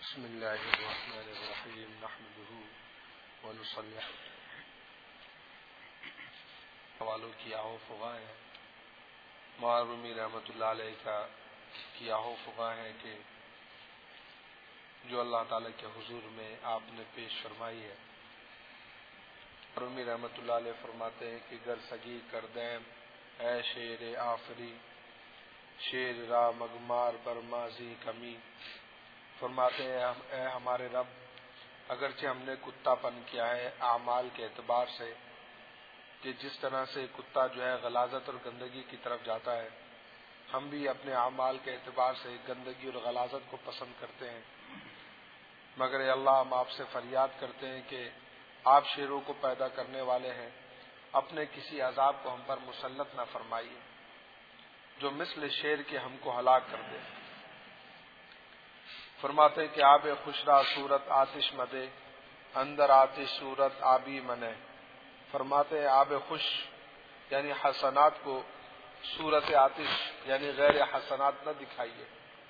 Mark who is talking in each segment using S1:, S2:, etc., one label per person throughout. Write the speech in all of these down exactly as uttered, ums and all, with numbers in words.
S1: بسم اللہ الرحمن الرحیم نحمده ونصلی حوالوں کی آہو فغاں ہے معرومی رحمۃ اللہ علیہ کا کی آہو فغاں ہے کہ جو اللہ تعالیٰ کے حضور میں آپ نے پیش فرمائی ہے. معرومی رحمۃ اللہ علیہ فرماتے ہیں کہ گر سگی کردیم اے شیر آفری شیر را مگمار برمازی کمی. فرماتے ہیں اے ہمارے رب اگرچہ ہم نے کتا پن کیا ہے اعمال کے اعتبار سے کہ جس طرح سے کتا جو ہے غلاظت اور گندگی کی طرف جاتا ہے ہم بھی اپنے اعمال کے اعتبار سے گندگی اور غلاظت کو پسند کرتے ہیں، مگر اے اللہ ہم آپ سے فریاد کرتے ہیں کہ آپ شیروں کو پیدا کرنے والے ہیں، اپنے کسی عذاب کو ہم پر مسلط نہ فرمائیے جو مثل شیر کے ہم کو ہلاک کر دے. فرماتے کہ آب خوشرا صورت آتش مدے اندر آتش صورت آبی منے. فرماتے ہیں آب خوش یعنی حسنات کو صورت آتش یعنی غیر حسنات نہ دکھائیے،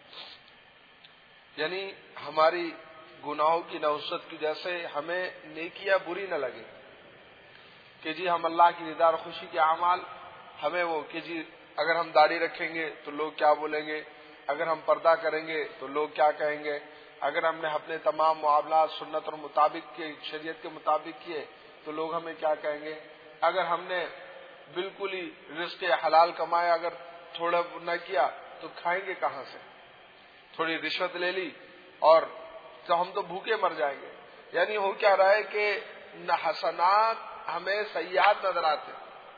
S1: یعنی ہماری گناہوں کی نوسط کی جیسے ہمیں نیکیاں بری نہ لگے کہ جی ہم اللہ کی رضا اور خوشی کے اعمال ہمیں وہ کہ جی اگر ہم داڑھی رکھیں گے تو لوگ کیا بولیں گے، اگر ہم پردہ کریں گے تو لوگ کیا کہیں گے، اگر ہم نے اپنے تمام معاملات سنت اور مطابق کے شریعت کے مطابق کیے تو لوگ ہمیں کیا کہیں گے، اگر ہم نے بالکل ہی رزق حلال کمایا اگر تھوڑا نہ کیا تو کھائیں گے کہاں سے، تھوڑی رشوت لے لی اور تو ہم تو بھوکے مر جائیں گے. یعنی ہو کیا رہا ہے کہ حسنات ہمیں سیئات نظر آتے،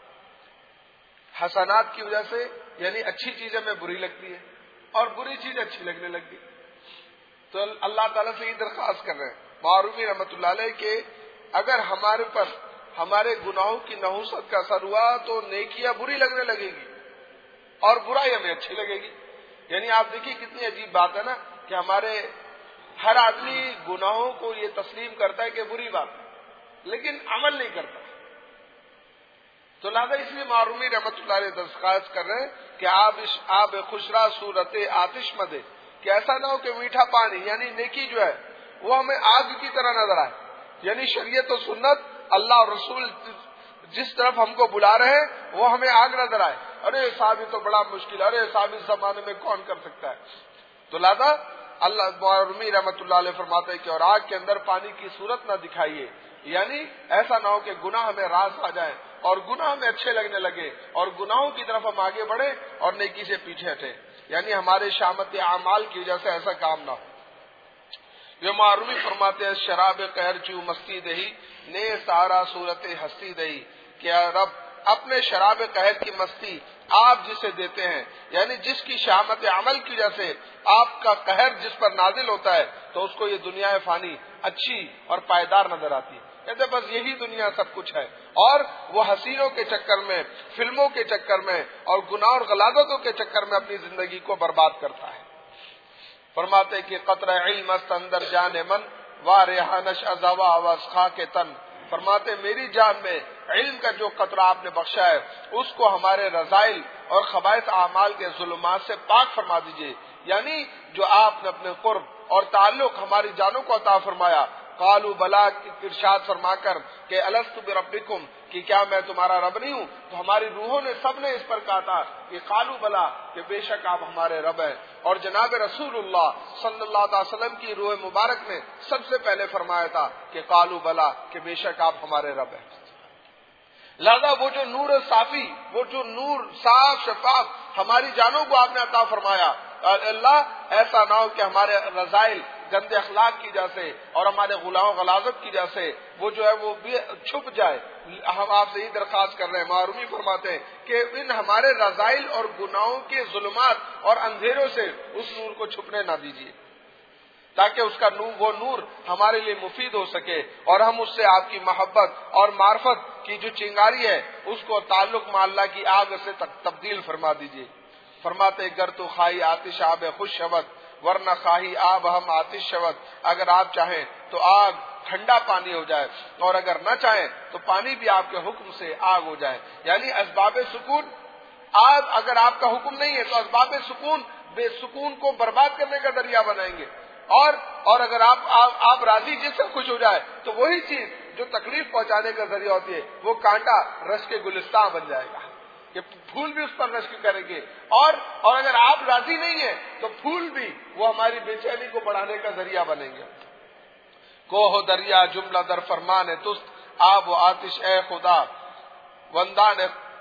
S1: حسنات کی وجہ سے یعنی اچھی چیز ہمیں بری لگتی ہے اور بری چیز اچھی لگنے لگتی. تو اللہ تعالیٰ سے یہ درخواست کر رہے ہیں معرومی رحمۃ اللہ علیہ کہ اگر ہمارے پر ہمارے گناہوں کی نحوست کا اثر ہوا تو نیکیاں بری لگنے لگے گی اور برائی ہمیں اچھی لگے گی. یعنی آپ دیکھیے کتنی عجیب بات ہے نا کہ ہمارے ہر آدمی گناہوں کو یہ تسلیم کرتا ہے کہ بری بات ہے لیکن عمل نہیں کرتا. تو لہٰذا اس لیے معرومی رحمۃ اللہ علیہ درخواست کر رہے ہیں کہ آپ اس آب خوشرا صورت آتش مدے کہ ایسا نہ ہو کہ میٹھا پانی یعنی نیکی جو ہے وہ ہمیں آگ کی طرح نظر آئے. یعنی شریعت و سنت اللہ اور رسول جس طرف ہم کو بلا رہے ہیں وہ ہمیں آگ نظر آئے، ارے صاحب یہ تو بڑا مشکل ہے، ارے صاحب اس زمانے میں کون کر سکتا ہے. تو لہٰذا اللہ معرومی رحمۃ اللہ علیہ فرماتے ہیں کہ اور آگ کے اندر پانی کی صورت نہ دکھائیے، یعنی ایسا نہ ہو کہ گناہ ہمیں راز آ جائے اور گناہ ہمیں اچھے لگنے لگے اور گناہوں کی طرف ہم آگے بڑھے اور نیکی سے پیچھے ہٹے، یعنی ہمارے شامت اعمال کی وجہ سے ایسا کام نہ ہو. یہ معرومی فرماتے ہیں شراب قہر چو مستی دہی نے سارا صورت ہستی دہی کہ رب اپنے شراب قہر کی مستی آپ جسے دیتے ہیں یعنی جس کی شامت عمل کی وجہ سے آپ کا قہر جس پر نازل ہوتا ہے تو اس کو یہ دنیا فانی اچھی اور پائیدار نظر آتی ہے. کہتے بس یہی دنیا سب کچھ ہے اور وہ حسینوں کے چکر میں فلموں کے چکر میں اور گناہ اور غلاظتوں کے چکر میں اپنی زندگی کو برباد کرتا ہے. فرماتے کہ قطرہ علم است اندر جان من و ریحانش ازوا وسخا کے تن. فرماتے میری جان میں علم کا جو قطرہ آپ نے بخشا ہے اس کو ہمارے رذائل اور خبائث اعمال کے ظلمات سے پاک فرما دیجئے. یعنی جو آپ نے اپنے قرب اور تعلق ہماری جانوں کو عطا فرمایا قالوا بلا ارشاد فرما کر کہ الست بربکم کہ کیا میں تمہارا رب نہیں ہوں، تو ہماری روحوں نے سب نے اس پر کہا تھا کہ قالوا بلا کہ بے شک آپ ہمارے رب ہیں. اور جناب رسول اللہ صلی اللہ علیہ وسلم کی روح مبارک نے سب سے پہلے فرمایا تھا کہ قالوا بلا کہ بے شک آپ ہمارے رب ہیں. لہذا وہ جو نور صافی وہ جو نور صاف شفاف ہماری جانوں کو آپ نے عطا فرمایا، اللہ ایسا نہ ہو کہ ہمارے رذائل گندے اخلاق کی وجہ سے اور ہمارے غلاؤں غلاظت کی وجہ سے وہ جو ہے وہ بھی چھپ جائے. ہم آپ سے یہ درخواست کر رہے ہیں معرومی فرماتے ہیں کہ ان ہمارے رذائل اور گناہوں کے ظلمات اور اندھیروں سے اس نور کو چھپنے نہ دیجیے تاکہ اس کا نور وہ نور ہمارے لیے مفید ہو سکے اور ہم اس سے آپ کی محبت اور معرفت کی جو چنگاری ہے اس کو تعلق مع اللہ کی آگ سے تبدیل فرما دیجیے. فرماتے گر تو خواہی آتش آب خوش شود ورنہ خواہی آب ہم آتش شود. اگر آپ چاہیں تو آگ ٹھنڈا پانی ہو جائے اور اگر نہ چاہیں تو پانی بھی آپ کے حکم سے آگ ہو جائے. یعنی اسباب سکون آگ اگر آپ کا حکم نہیں ہے تو اسباب سکون بے سکون کو برباد کرنے کا ذریعہ بنائیں گے اور اور اگر آپ آپ, آپ راضی جس سے خوش ہو جائے تو وہی چیز جو تکلیف پہنچانے کا ذریعہ ہوتی ہے وہ کانٹا رش کے گلستان بن جائے گا کہ پھول بھی اس پر رشک کریں گے. اور اور اگر آپ راضی نہیں ہیں تو پھول بھی وہ ہماری بے چینی کو بڑھانے کا ذریعہ بنیں گے. کوہ دریا جملہ در فرمان تست آب و آتش اے خدا وندان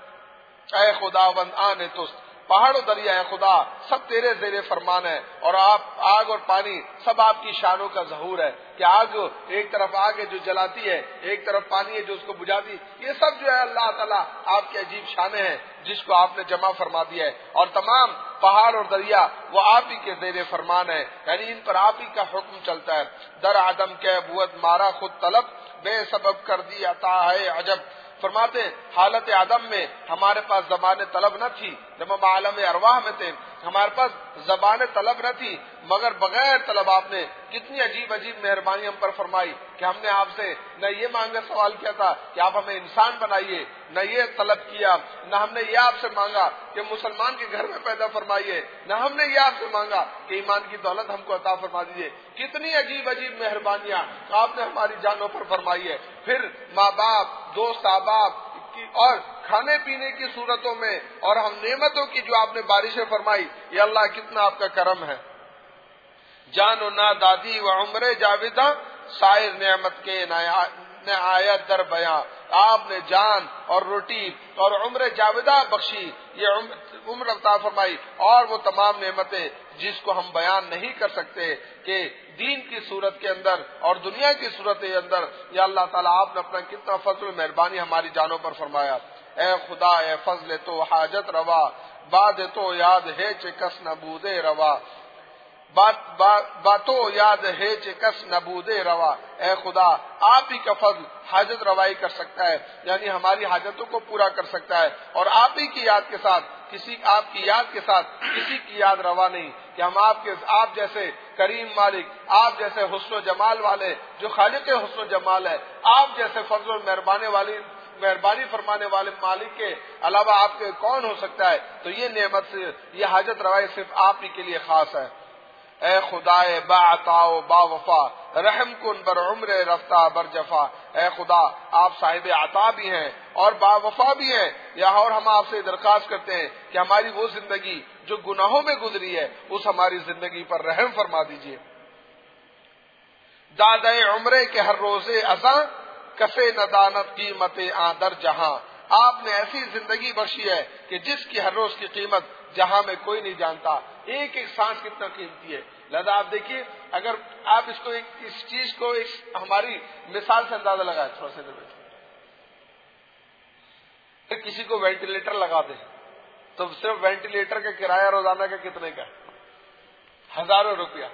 S1: اے خدا وندان تست. پہاڑ و دریا اے خدا سب تیرے زیر فرمان ہے اور آپ آگ اور پانی سب آپ کی شانوں کا ظہور ہے کہ آگ ایک طرف آگ ہے جو جلاتی ہے، ایک طرف پانی ہے جو اس کو بجھاتی. یہ سب جو ہے اللہ تعالیٰ آپ کی عجیب شانیں ہیں جس کو آپ نے جمع فرما دیا ہے. اور تمام پہاڑ اور دریا وہ آپ ہی کے زیر فرمان ہے، یعنی ان پر آپ ہی کا حکم چلتا ہے. در عدم کے بود مارا خود طلب بے سبب کر دی عطا ہے عجب. فرماتے حالت عدم میں ہمارے پاس زبان طلب نہ تھی، جب ہم عالم ارواح میں تھے ہمارے پاس زبان طلب نہ تھی، مگر بغیر طلب آپ نے کتنی عجیب عجیب مہربانی ہم پر فرمائی کہ ہم نے آپ سے نہ یہ مانگا سوال کیا تھا کہ آپ ہمیں انسان بنائیے، نہ یہ طلب کیا، نہ ہم نے یہ آپ سے مانگا کہ مسلمان کے گھر میں پیدا فرمائیے، نہ ہم نے یہ آپ سے مانگا کہ ایمان کی دولت ہم کو عطا فرما دیجیے. کتنی عجیب عجیب مہربانیاں آپ نے ہماری جانوں پر فرمائی ہے. پھر ماں باپ، دوست احباب اور کھانے پینے کی صورتوں میں اور ہم نعمتوں کی جو آپ نے بارشیں فرمائی، یہ اللہ کتنا آپ کا کرم ہے. جان و نا دادی و عمر جاویداں سائر نعمت کے آیت در بیاں. آپ نے جان اور روٹی اور عمر جاویدہ بخشی، یہ عمر عطا فرمائی اور وہ تمام نعمتیں جس کو ہم بیان نہیں کر سکتے کہ دین کی صورت کے اندر اور دنیا کی صورت کے اندر یا اللہ تعالیٰ آپ نے اپنا کتنا فضل و مہربانی ہماری جانوں پر فرمایا. اے خدا اے فضل تو حاجت روا باد تو یاد ہے چکس نبود روا بات باتو یاد ہے چکس نبود روا. اے خدا آپ ہی کا فضل حاجت روائی کر سکتا ہے، یعنی ہماری حاجتوں کو پورا کر سکتا ہے، اور آپ ہی کی یاد کے ساتھ کسی آپ کی یاد کے ساتھ کسی کی یاد روا نہیں کہ ہم آپ کے آپ جیسے کریم مالک، آپ جیسے حسن و جمال والے جو خالق حسن و جمال ہے، آپ جیسے فضل و مہربانی والی مہربانی فرمانے والے مالک کے علاوہ آپ کے کون ہو سکتا ہے. تو یہ نعمت سے یہ حاجت روائی صرف آپ ہی کے لیے خاص ہے. اے خدائے با عطا و با وفا رحم کن بر عمر رفتہ بر جفا. اے خدا آپ صاحب عطا بھی ہیں اور با وفا بھی ہیں، یہاں اور ہم آپ سے درخواست کرتے ہیں کہ ہماری وہ زندگی جو گناہوں میں گزری ہے اس ہماری زندگی پر رحم فرما دیجیے. دادے عمرے کے ہر روزے ازاں کفے ندانت قیمت آدر جہاں. آپ نے ایسی زندگی بخشی ہے کہ جس کی ہر روز کی قیمت جہاں میں کوئی نہیں جانتا. ایک ایک سانس کتنا قیمتی ہے. لہذا آپ دیکھیے اگر آپ اس کو ایک اس چیز کو ایک ہماری مثال سے اندازہ لگائے، تھوڑا سا دیر بیٹھے، کسی کو وینٹیلیٹر لگا دیں تو صرف وینٹیلیٹر کا کرایہ روزانہ کا کتنے کا؟ ہزاروں روپیہ.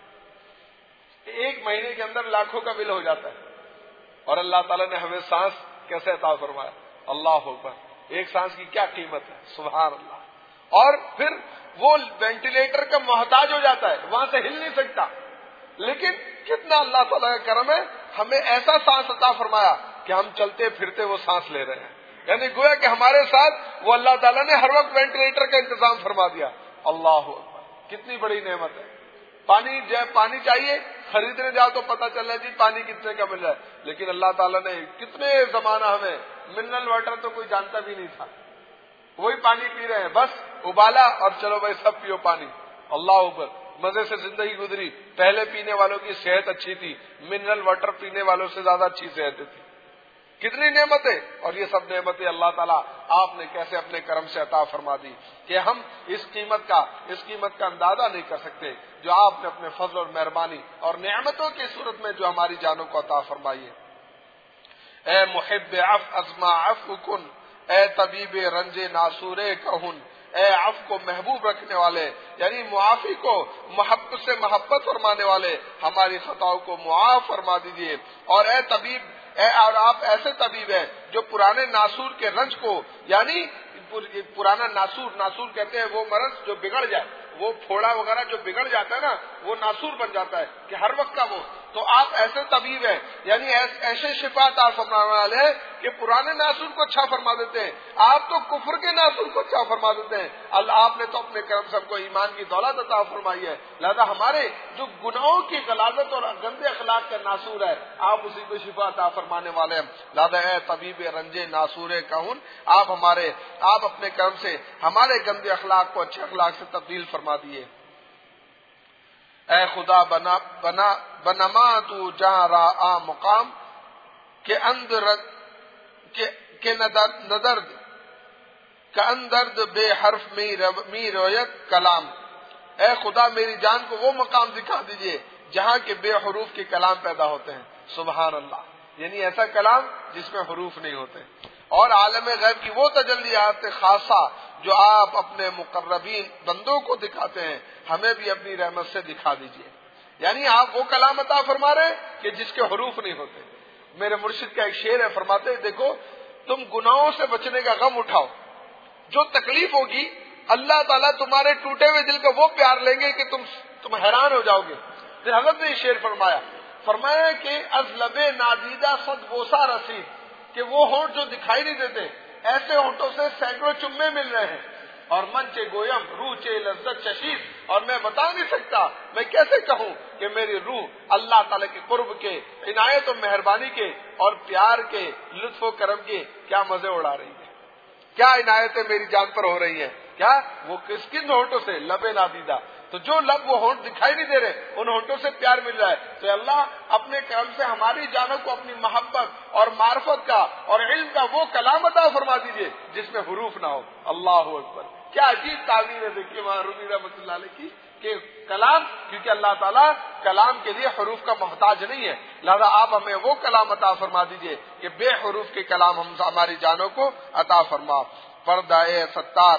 S1: ایک مہینے کے اندر لاکھوں کا بل ہو جاتا ہے. اور اللہ تعالیٰ نے ہمیں سانس کیسے عطا فرمایا. اللہ اکبر، ایک سانس کی کیا قیمت ہے، سبحان اللہ. اور پھر وہ وینٹیلیٹر کا محتاج ہو جاتا ہے، وہاں سے ہل نہیں سکتا، لیکن کتنا اللہ تعالیٰ کا کرم ہے، ہمیں ایسا سانس عطا فرمایا کہ ہم چلتے پھرتے وہ سانس لے رہے ہیں. یعنی گویا کہ ہمارے ساتھ وہ اللہ تعالیٰ نے ہر وقت وینٹیلیٹر کا انتظام فرما دیا. اللہ اکبر، کتنی بڑی نعمت ہے. پانی پانی چاہیے خریدنے جاؤ تو پتہ چل رہا ہے جی پانی کتنے کا مل رہا ہے، لیکن اللہ تعالیٰ نے کتنے زمانہ ہمیں منرل واٹر تو کوئی جانتا بھی نہیں تھا، وہی پانی پی رہے ہیں، بس ابالا اور چلو بھائی سب پیو پانی. اللہ اکبر، مزے سے زندگی گزری. پہلے پینے والوں کی صحت اچھی تھی، منرل واٹر پینے والوں سے زیادہ اچھی صحت تھی. کتنی نعمتیں، اور یہ سب نعمتیں اللہ تعالیٰ آپ نے کیسے اپنے کرم سے عطا فرما دی کہ ہم اس قیمت کا اس قیمت کا اندازہ نہیں کر سکتے جو آپ نے اپنے فضل اور مہربانی اور نعمتوں کی صورت میں جو ہماری جانوں کو عطا فرمائی ہے. اے محب عف ازما عفو کن، اے طبیب رنج ناسور کہن. اے عفو کو محبوب رکھنے والے، یعنی معافی کو محبت سے محبت فرمانے والے، ہماری خطاؤں کو معاف فرما دیجیے. اور اے طبیب اے اور آپ ایسے طبیب ہیں جو پرانے ناسور کے رنج کو، یعنی پرانا ناسور ناسور کہتے ہیں وہ مرض جو بگڑ جائے، وہ پھوڑا وغیرہ جو بگڑ جاتا ہے نا وہ ناسور بن جاتا ہے کہ ہر وقت کا وہ تو آپ ایسے طبیب ہیں، یعنی ایسے شفا عطا فرمانے والے ہیں کہ پرانے ناسور کو اچھا فرما دیتے ہیں، آپ تو کفر کے ناسور کو اچھا فرما دیتے ہیں۔ اللہ آپ نے تو اپنے کرم سے ہم کو ایمان کی دولت عطا فرمائی ہے، لہذا ہمارے جو گناہوں کی غلاظت اور گندے اخلاق کا ناسور ہے آپ اسی کو شفا عطا فرمانے والے ہیں۔ لہذا اے طبیب رنجے ناسور کہون، آپ ہمارے آپ اپنے کرم سے ہمارے گندے اخلاق کو اچھے اخلاق سے تبدیل فرما دیے۔ اے خدا بنا بنا بنما تو جہاں را مقام کے اندر کے ندرد کا اندرد بے حرف می رویت کلام، اے خدا میری جان کو وہ مقام دکھا دیجئے جہاں کے بے حروف کے کلام پیدا ہوتے ہیں۔ سبحان اللہ، یعنی ایسا کلام جس میں حروف نہیں ہوتے، اور عالم غیب کی وہ تجلیات خاصہ جو آپ اپنے مقربین بندوں کو دکھاتے ہیں، ہمیں بھی اپنی رحمت سے دکھا دیجئے۔ یعنی آپ وہ کلام عطا فرما رہے ہیں کہ جس کے حروف نہیں ہوتے۔ میرے مرشد کا ایک شعر ہے، فرماتے ہیں دیکھو تم گناہوں سے بچنے کا غم اٹھاؤ، جو تکلیف ہوگی اللہ تعالیٰ تمہارے ٹوٹے ہوئے دل کا وہ پیار لیں گے کہ تم تم حیران ہو جاؤ گے۔ پھر حضرت نے یہ شعر فرمایا فرمایا کہ از لب نادیدہ صد بوسہ رسید، کہ وہ ہونٹ جو دکھائی نہیں دیتے، ایسے ہونٹوں سے سینکڑوں چمے مل رہے ہیں، اور من چے گویم روح چے لذت چشید، اور میں بتا نہیں سکتا، میں کیسے کہوں کہ میری روح اللہ تعالیٰ کے قرب کے، عنایت و مہربانی کے اور پیار کے، لطف و کرم کے کیا مزے اڑا رہی ہے، کیا عنایتیں میری جان پر ہو رہی ہیں۔ کیا وہ کس کن ہونٹوں سے؟ لب نادیدہ، تو جو لب وہ ہونٹ دکھائی نہیں دے رہے ان ہونٹوں سے پیار مل رہا ہے۔ تو اللہ اپنے کرم سے ہماری جانوں کو اپنی محبت اور معرفت کا اور علم کا وہ کلام عطا فرما دیجئے جس میں حروف نہ ہو۔ اللہ اکبر، کیا عجیب تعبیر ہے دیکھیے وہاں رومی رحمۃ اللہ علیہ کی، کہ کلام، کیونکہ اللہ تعالیٰ کلام کے لیے حروف کا محتاج نہیں ہے، لہذا آپ ہمیں وہ کلام عطا فرما دیجئے کہ بے حروف کے کلام ہم ہماری جانوں کو عطا فرما۔ پردہ ستار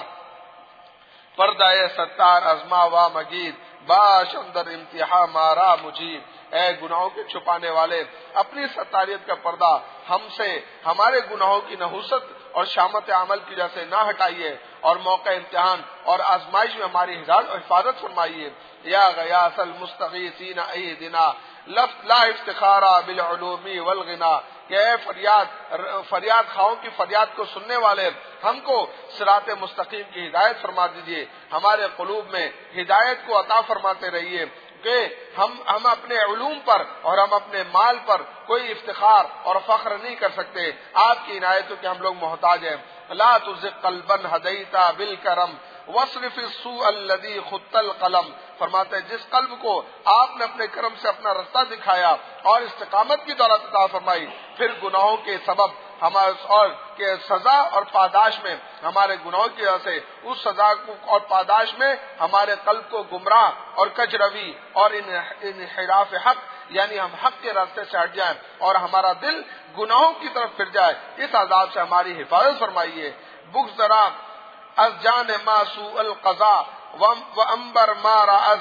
S1: پردہ ستار ازما و مجید باش اندر امتحا مارا مجید، اے گناہوں کے چھپانے والے اپنی ستاریت کا پردہ ہم سے ہمارے گناہوں کی نحوست اور شامت عمل کی وجہ سے نہ ہٹائیے، اور موقع امتحان اور آزمائش میں ہماری حفاظت فرمائیے۔ یا غیاث المستغیثین اہدنا لفظ لا افتخارا بالعلوم والغنا، کہ اے فریاد فریاد خواہوں کی فریاد کو سننے والے ہم کو صراط مستقیم کی ہدایت فرما دیجیے، ہمارے قلوب میں ہدایت کو عطا فرماتے رہیے کہ ہم ہم اپنے علوم پر اور ہم اپنے مال پر کوئی افتخار اور فخر نہیں کر سکتے، آپ کی عنایتوں کے ہم لوگ محتاج ہیں۔ لا تزغ قلبا ہدیت بالکرم واصرف السوء الذی خط القلم، فرماتے ہیں جس قلب کو آپ نے اپنے کرم سے اپنا رستہ دکھایا اور استقامت کی دولت عطا فرمائی، پھر گناہوں کے سبب ہمارے اور کے سزا اور پاداش میں ہمارے گناہوں کی وجہ سے اس سزا اور پاداش میں ہمارے قلب کو گمراہ اور کج روی اور انحراف حق، یعنی ہم حق کے راستے سے ہٹ جائیں اور ہمارا دل گناہوں کی طرف پھر جائے، اس عذاب سے ہماری حفاظت فرمائیے۔ بغض ذرا از جان ما سوء القضاء وامبر مارا از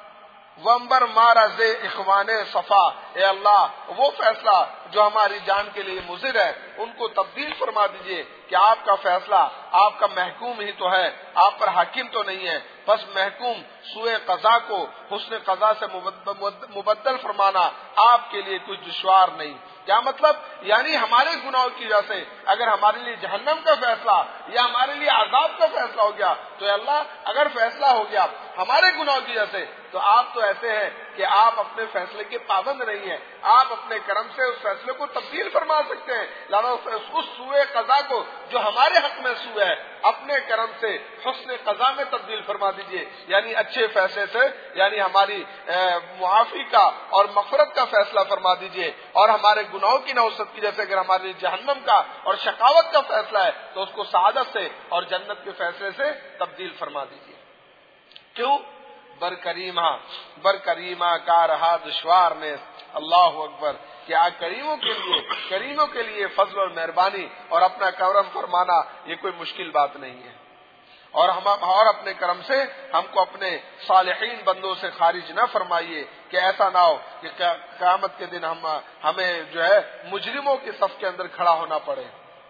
S1: وامبر مارا ز اخوان صفا، اے اللہ وہ فیصلہ جو ہماری جان کے لیے مضر ہے ان کو تبدیل فرما دیجئے، کہ آپ کا فیصلہ آپ کا محکوم ہی تو ہے، آپ پر حاکم تو نہیں ہے، بس محکوم سوء قضا کو حسن قضا سے مبدل فرمانا آپ کے لیے کچھ دشوار نہیں۔ کیا مطلب؟ یعنی ہمارے گناہوں کی وجہ سے اگر ہمارے لیے جہنم کا فیصلہ یا ہمارے لیے عذاب کا فیصلہ ہو گیا تو اللہ اگر فیصلہ ہو گیا ہمارے گناہوں کی وجہ سے، تو آپ تو ایسے ہیں کہ آپ اپنے فیصلے کے پابند نہیں ہیں، آپ اپنے کرم سے اس فیصلے کو تبدیل فرما سکتے ہیں، لہذا اس سوء قضا کو جو ہمارے حق میں سوء ہے اپنے کرم سے حسن قضا میں تبدیل فرما دیجئے، یعنی اچھے فیصلے سے، یعنی ہماری معافی کا اور مغفرت کا فیصلہ فرما دیجئے، اور ہمارے گناہوں کی نحوست کی جیسے اگر ہمارے لیے جہنم کا اور شقاوت کا فیصلہ ہے تو اس کو سعادت سے اور جنت کے فیصلے سے تبدیل فرما دیجئے۔ کیوں؟ بر کریمہ بر کریمہ کا رہا دشوار نے، اللہ اکبر، کیا کریموں کے لیے کریموں کے لیے فضل اور مہربانی اور اپنا کرم فرمانا یہ کوئی مشکل بات نہیں ہے، اور ہم اور اپنے کرم سے ہم کو اپنے صالحین بندوں سے خارج نہ فرمائیے، کہ ایسا نہ ہو کہ قیامت کے دن ہم ہمیں جو ہے مجرموں کے صف کے اندر کھڑا ہونا پڑے۔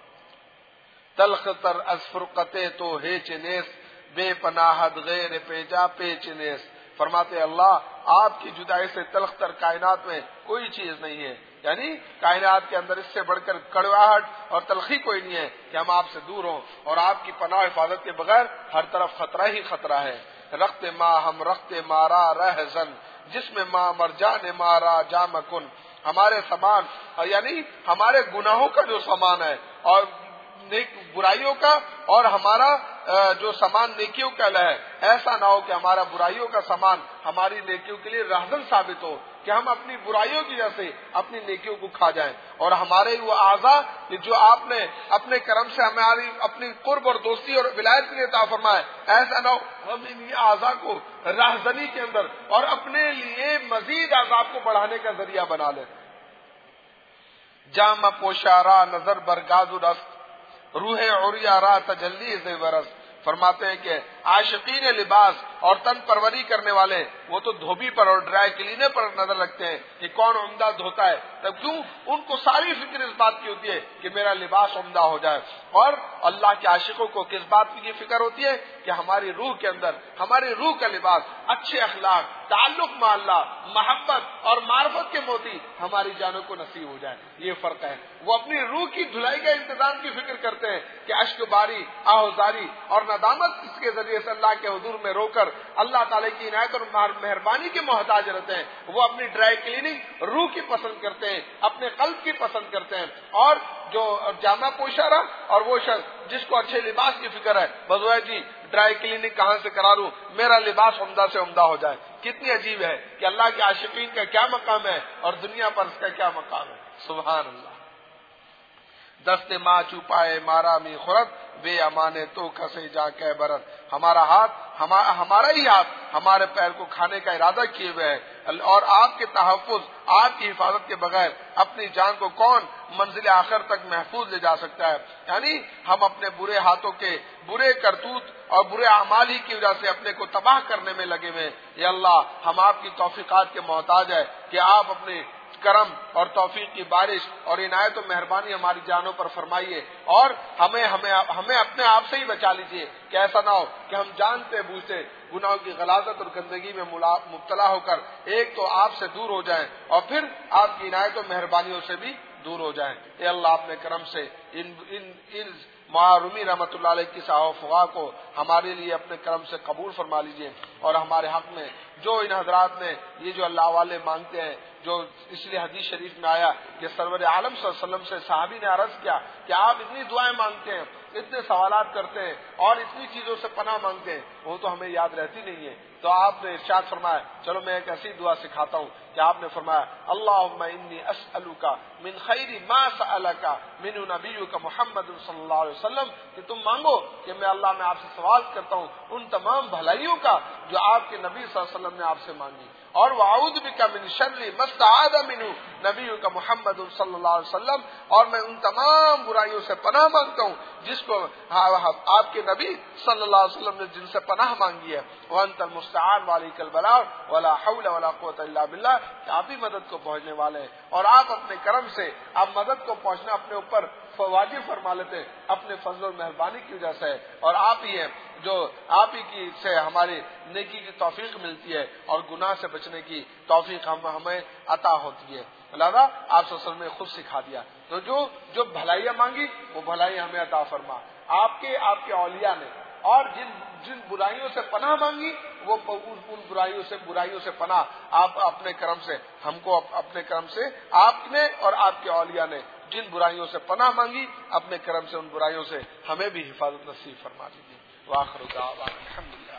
S1: تلخ تر از فرقتے تو ہے چنیس بے پناہد غیر پیجا پیچ نیس، فرماتے اللہ آپ کی جدائی سے تلخ تر کائنات میں کوئی چیز نہیں ہے، یعنی کائنات کے اندر اس سے بڑھ کر کڑواہٹ اور تلخی کوئی نہیں ہے کہ ہم آپ سے دور ہوں، اور آپ کی پناہ حفاظت کے بغیر ہر طرف خطرہ ہی خطرہ ہے۔ رخت ماں ہم رخت مارا رہ زن، جس میں ماں مرجان نے مارا جام کن، ہمارے سامان یعنی ہمارے گناہوں کا جو سامان ہے اور نیک برائیوں کا، اور ہمارا جو سامان نیکیوں کا ہے، ایسا نہ ہو کہ ہمارا برائیوں کا سامان ہماری نیکیوں کے لیے رہزن ثابت ہو کہ ہم اپنی برائیوں کی وجہ سے اپنی نیکیوں کو کھا جائیں، اور ہمارے وہ اعضاء جو آپ نے اپنے کرم سے ہماری اپنی قرب اور دوستی اور ولایت کے لیے عطا فرمائے، ایسا نہ ہو ہم ان اعضاء کو راہزنی کے اندر اور اپنے لیے مزید عذاب کو بڑھانے کا ذریعہ بنا لیں۔ جام پوشارا نظر برگاز رست، روح عریا را تجلی زیورس، فرماتے ہیں کہ عاشقین لباس اور تن پروری کرنے والے وہ تو دھوبی پر اور ڈرائی کلینے پر نظر رکھتے ہیں کہ کون عمدہ دھوتا ہے، تب کیوں ان کو ساری فکر اس بات کی ہوتی ہے کہ میرا لباس عمدہ ہو جائے، اور اللہ کے عاشقوں کو کس بات کی فکر ہوتی ہے کہ ہماری روح کے اندر ہماری روح کا لباس اچھے اخلاق، تعلق مع اللہ، محبت اور معرفت کے موتی ہماری جانوں کو نصیب ہو جائے۔ یہ فرق ہے، وہ اپنی روح کی دھلائی کا انتظام کی فکر کرتے ہیں کہ اشک باری، آہوزاری اور ندامت اس کے ذریعے سے اللہ کے حضور میں رو کر اللہ تعالیٰ کی عنایت اور مہربانی کے محتاج رہتے ہیں۔ وہ اپنی ڈرائی کلیننگ روح کی پسند کرتے ہیں، اپنے قلب کی پسند کرتے ہیں، اور جو جامع پوشا رہا اور وہ شخص جس کو اچھے لباس کی فکر ہے، بظاہر جی ڈرائی کلیننگ کہاں سے کرا لوں، میرا لباس عمدہ سے عمدہ ہو جائے۔ کتنی عجیب ہے کہ اللہ کے عاشقین کا کیا مقام ہے اور دنیا پر اس کا کیا مقام ہے، سبحان اللہ۔ دست ماں چوپائے مارا می خورت، بے امانے تو کسے جا کے برت، ہمارا ہاتھ ہمارا ہی ہاتھ ہمارے پیر کو کھانے کا ارادہ کیے ہوئے ہے، اور آپ کے تحفظ، آپ کی حفاظت کے بغیر اپنی جان کو کون منزل آخر تک محفوظ لے جا سکتا ہے؟ یعنی ہم اپنے برے ہاتھوں کے برے کرتوت اور برے اعمال ہی کی وجہ سے اپنے کو تباہ کرنے میں لگے ہوئے۔ یا اللہ، ہم آپ کی توفیقات کے محتاج ہے کہ آپ اپنے کرم اور توفیق کی بارش اور عنایت و مہربانی ہماری جانوں پر فرمائیے، اور ہمیں ہمیں ہمیں اپنے آپ سے ہی بچا لیجیے کہ ایسا نہ ہو کہ ہم جانتے بوجھتے گناہوں کی غلاظت اور گندگی میں مبتلا ہو کر ایک تو آپ سے دور ہو جائیں اور پھر آپ کی عنایت و مہربانیوں سے بھی دور ہو جائیں۔ اے اللہ، اپنے کرم سے ان ان, ان معرومی رحمۃ اللہ علیہ کی صحابہ فقہا کو ہمارے لیے اپنے کرم سے قبول فرما لیجیے، اور ہمارے حق میں جو ان حضرات نے یہ جو اللہ والے مانگتے ہیں، جو اس لیے حدیث شریف میں آیا کہ سرور عالم صلی اللہ علیہ وسلم سے صحابی نے عرض کیا کہ آپ اتنی دعائیں مانگتے ہیں، اتنے سوالات کرتے ہیں اور اتنی چیزوں سے پناہ مانگتے ہیں، وہ تو ہمیں یاد رہتی نہیں ہے۔ تو آپ نے ارشاد فرمایا، چلو میں ایک ایسی دعا سکھاتا ہوں کہ آپ نے فرمایا، اللہم انی اسألک من خیر ما سألک من نبیک محمد صلی اللہ علیہ وسلم، کہ تم مانگو کہ میں اللہ میں آپ سے سوال کرتا ہوں ان تمام بھلائیوں کا جو آپ کے نبی صلی اللہ علیہ وسلم نے آپ سے مانگی، اور وَأَعُوذُ بِكَ مِن شَرِّ مَا اسْتَعَاذَ مِنْهُ نَبِيُّكَ محمد صلی اللہ علیہ وسلم، اور میں ان تمام برائیوں سے پناہ مانگتا ہوں جس کو آپ کے نبی صلی اللہ علیہ وسلم نے جن سے پناہ مانگی ہے۔ وَأَنْتَ الْمُسْتَعَانُ وَعَلَيْكَ الْبَلَاغُ وَلَا حَوْلَ وَلَا قُوَّةَ إِلَّا بِاللَّهِ، کہ آپ ہی مدد کو پہنچنے والے ہیں، اور آپ اپنے کرم سے آپ مدد کو پہنچنا اپنے اوپر واجب فرما لیتے ہیں اپنے فضل اور مہربانی کی وجہ سے، اور آپ ہی ہیں جو آپ ہی کی سے ہماری نیکی کی توفیق ملتی ہے اور گناہ سے بچنے کی توفیق ہم ہمیں عطا ہوتی ہے۔ لہذا آپ صلی اللہ علیہ وسلم نے خود سکھا دیا، تو جو جو بھلائیاں مانگی وہ بھلائیاں ہمیں عطا فرما، آپ کے آپ کے اولیاء نے، اور جن جن برائیوں سے پناہ مانگی وہ ان برائیوں سے برائیوں سے پناہ آپ اپنے کرم سے ہم کو اپنے کرم سے آپ نے اور آپ کے اولیاء نے جن برائیوں سے پناہ مانگی اپنے کرم سے ان برائیوں سے ہمیں بھی حفاظت نصیب فرما دیجیے۔ وآخر دعوانا الحمدللہ۔